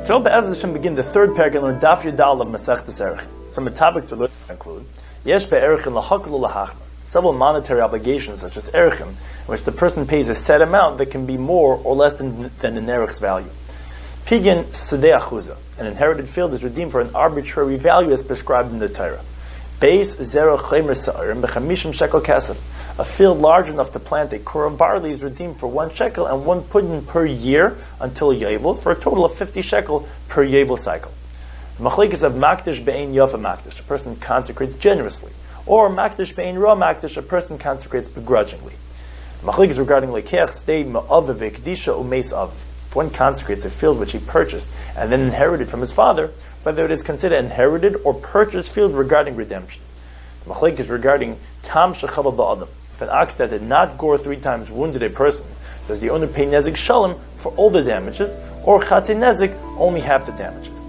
So Be'ez Hashem begin the third parak and learn Daf Yudal of Masechtas Erechim. Some of the topics we're learning include Yesh Be'erechim L'Haklu L'Hachmer, several monetary obligations such as Erechim, in which the person pays a set amount that can be more or less than an Erech's value. Pidyon Sedei Achuza, an inherited field is redeemed for an arbitrary value as prescribed in the Torah. Beis Zero Chaymer Sa'arim B'Chamishim Shekel Kesef, a field large enough to plant a core of barley is redeemed for 1 shekel and 1 pudin per year until Yovel, for a total of 50 shekel per Yovel cycle. The machlekes of Makdish Be'ein Yofa Makdish, a person consecrates generously, or Makdish Be'ein Ra Makdish, a person consecrates begrudgingly. The machlekes regarding Lekeach Stei Ma'av V'Kedisha Umeis Av. If one consecrates a field which he purchased and then inherited from his father, whether it is considered inherited or purchased field regarding redemption. The machlekes regarding Tam Shechaval Ba'adam. If an ox that did not gore 3 times wounded a person, does the owner pay Nezek Shalom for all the damages, or Chatzei Nezek only half the damages?